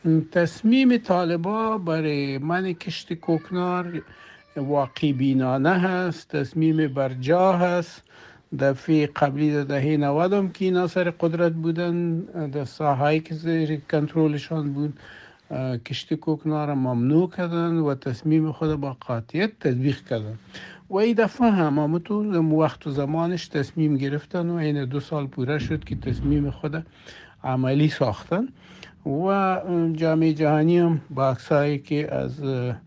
تصمیم طالبا برای من کشت کوکنار واقعی بینانه هست، تصمیم برجا هست. دفعه قبلی در دهه 90 هم که اینا سر قدرت بودن، در ساحایی که زیر کنترلشان بود کشت کوکنار را ممنوع کردن و تصمیم خود با قاطعیت تطبیق کردن. و این دفعه هم تو وقت و زمانش تصمیم گرفتن و این 2 سال پوره شد که تصمیم خود عملی ساختن و جامعه جهانی هم با عکسایی که از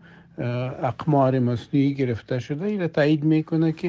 اقمار مصنوعی گرفته شده این تایید میکنه که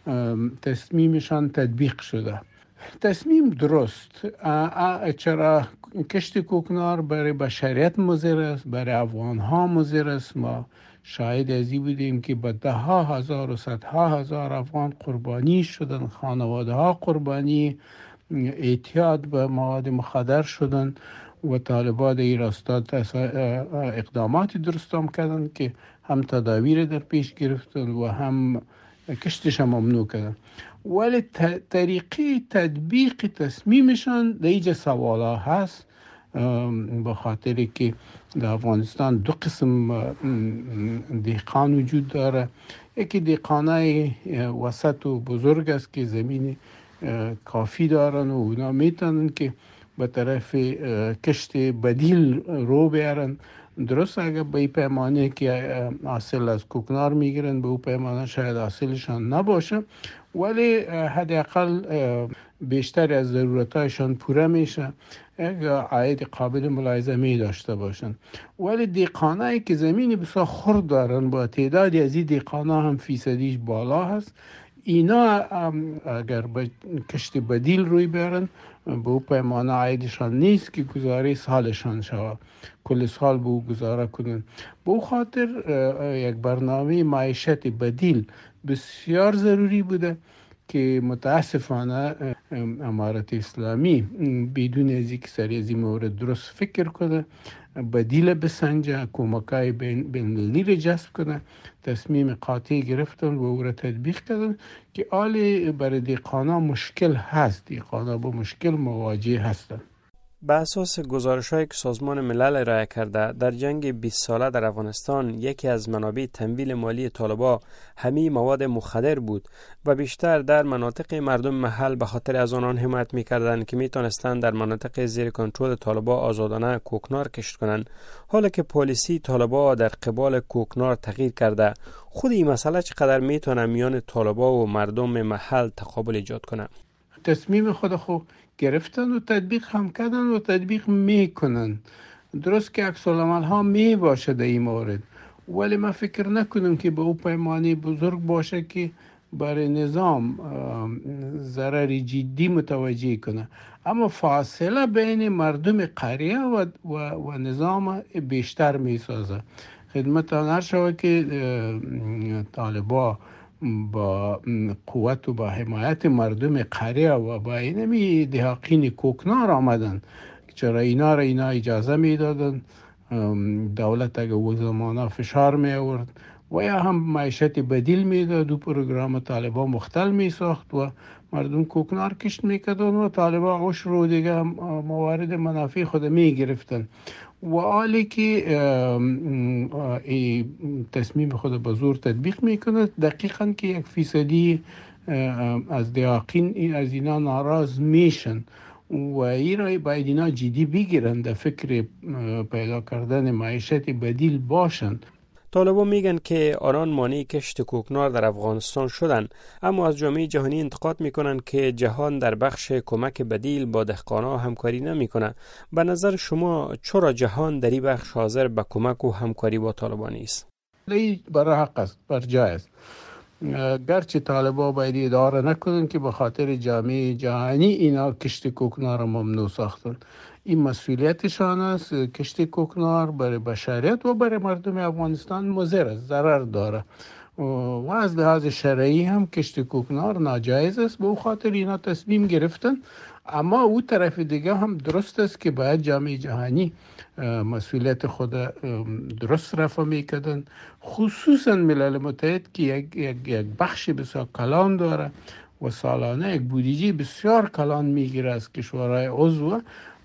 تصمیمشان تطبیق شده. تصمیم درست. چرا کشت کوکنار برای بشریت مضر است، برای افغان ها مضر است. ما شاهد ازی بودیم که با 10,000 و 100,000 افغان قربانی شدن، خانواده ها قربانی، اعتیاد به مواد مخدر شدن و طالبان این راستا اقداماتی درست هم کردن که هم تدابیر در پیش گرفتن و هم کشتش هم ممنوع کردن. ولی طریقه تطبیق تصمیمشان در اینجا سوالا هست، به خاطر که در افغانستان 2 قسم دهقان وجود داره. یکی دهقانای وسط و بزرگ است که زمین کافی دارن و اونا میتونن که به طرف کشت بدیل رو بیارن. درست اگر به این پیمانه که حاصل از کوکنار میگیرن به اون پیمانه شاید حاصلشان نباشه، ولی حداقل بیشتر از ضرورتایشان پوره میشه، عاید قابل ملاحظه داشته باشن. ولی دهقانایی که زمین بسیار خرد دارن، با تعدادی از این دهقانا هم فیصدیش بالا هست، اینا اگر به کشت بدیل روی برن به او پیمانه عایدشان نیست که گزاره سالشان شود، کل سال به او گزاره کنن. به او خاطر یک برنامه معیشت بدیل بسیار ضروری بوده که متاسفانه امارت اسلامی بدون از اینکه سری از این مورد درست فکر کنه، بدیل بسنجه، کمکای بین‌المللی را جذب کنه، تصمیم قاطع گرفتن و او را تطبیق کردن که آل برای دهقانا مشکل هست، دهقانا با مشکل مواجه هستند. به اساس گزارش‌هایی که سازمان ملل ارائه کرده، در جنگ 20 ساله در افغانستان یکی از منابع تمویل مالی طالبان همین مواد مخدر بود و بیشتر در مناطق مردم محل به خاطر از آنان حمایت می‌کردند که می‌تونستند در مناطق زیر کنترل طالبان آزادانه کوکنار کشت کنند. حالا که پالیسی طالبان در قبال کوکنار تغییر کرده، خود این مسئله چقدر میتونه میان طالبان و مردم محل تقابل ایجاد کنه؟ تصمیم خود گرفتن و تطبیق هم کردن و تطبیق میکنن. درست که عکس العمل ها می باشه در این مورد، ولی من فکر نکنم که به او پیمانه بزرگ باشه که برای نظام ضرر جدی متوجه کنه. اما فاصله بین مردم قریه و نظام بیشتر می سازه. خدمت آن شود که طالبان با قوت و با حمایت مردم قریه و با اینمی دهاقین کوکنار آمدن. چرا اینا اجازه میدادن، دولت اگه او زمانه فشار می آورد و یا هم معیشت بدیل میداد و پروگرام طالبان مختل می ساخت و مردم کوکنار کشت میکردن و طالبان عشر رو دیگه موارد منافع خود می گرفتن. و حالی که تصمیم خود به زور تطبیق میکنه، دقیقاً که 1% از دهاقین از اینا ناراض میشن و این را باید اینا جدی بگیرن، در فکر پیدا کردن معیشت بدیل باشن. طالبان میگن که آنان مانع کشت کوکنار در افغانستان شدن، اما از جامعه جهانی انتقاد میکنن که جهان در بخش کمک بدیل با دهقانا همکاری نمیکنه. به نظر شما چرا جهان در این بخش حاضر به کمک و همکاری با طالبان نیست؟ این برای حق است، بر جای است. گرچه طالبان باید اداره نکنن که به خاطر جامعه جهانی اینا کشت کوکنار ممنوع ساختن. این مسئولیتشان است. کشت کوکنار برای بشریت و برای مردم افغانستان مضر است، ضرر داره و از لحاظ شرعی هم کشت کوکنار ناجایز است. به او خاطر اینا تصمیم گرفتن. اما او طرف دیگه هم درست است که باید جامعه جهانی مسئولیت خود درست رفع میکردن، خصوصا ملل متحد که یک بخش بسیار کلان داره و سالانه یک بودجه بسیار کلان میگیره از کشورهای عضو.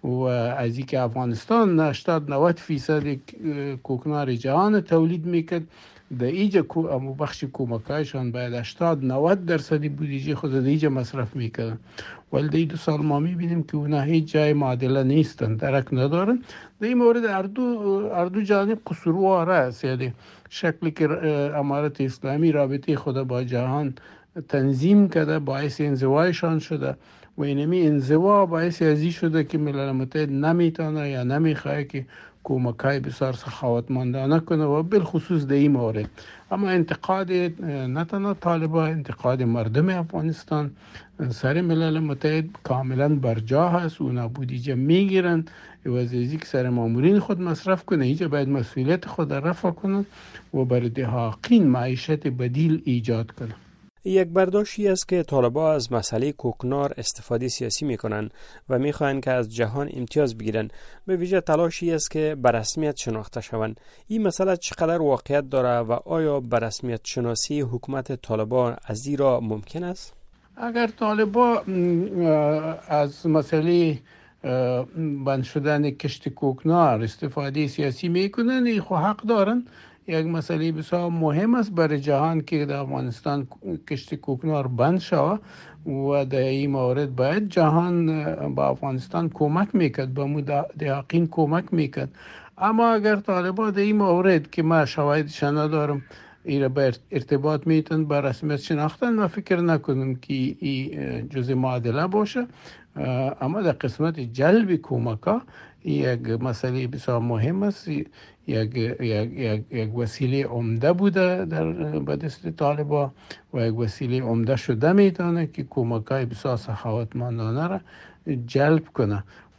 و از اینکه افغانستان 80-90% کوکنار جهان تولید میکرد، در ایجا بخش کمکایشان باید 80-90% بودجه خود در ایجا مصرف میکردن، ولی در 2 سال ما میبینیم که اونا هیچ جای معادله نیستن، درک ندارن. در این مورد اردو جانب قصوروار است. یعنی شکلی که امارت اسلامی رابطه خود با جهان تنظیم کرده باعث انزوایشان شده و اینمی انزوا باعث ازی شده که ملل متحد نمیتونه یا نمیخواه که کمکای بسیار سخاوتمندانه کنه و بالخصوص در این مورد. اما انتقاد نه تنها طالبان، انتقاد مردم افغانستان سر ملل متحد کاملا برجا هست. اونا بودجه میگیرن و از که سر مامورین خود مصرف کنه، اینجا باید مسئولیت خود رفع کنن و برای دهاقین معیشت بدیل ایجاد کنن. یک برداشتی است که طالبان از مسئله کوکنار استفاده سیاسی میکنن و میخواهند که از جهان امتیاز بگیرن. به ویژه تلاشی است که به رسمیت شناخته شوند. این مسئله چقدر واقعیت داره و آیا به رسمیت شناسی حکومت طالبان از این را ممکن است؟ اگر طالبان از مسئله بند شدن کشت کوکنار استفاده سیاسی میکنن، این خو حق دارن. یک مسئله بسیار مهم است برای جهان که در افغانستان کشت کوکنار بند شود و در این مورد باید جهان با افغانستان کمک میکرد، با مدعقین کمک میکرد. اما اگر طالبان در این مورد که ما شواهدش ندارم این به ارتباط میتن به رسمیت شناختن، ما فکر نکنم که این جزء معادله باشه. اما در قسمت جلب کمکا یک مسئله بسیار مهم است. یک وسیله عمده بوده به دست طالبان و یک وسیله عمده شده میتونه که کمکای بسیار سخاوتمندانه را جلب کنه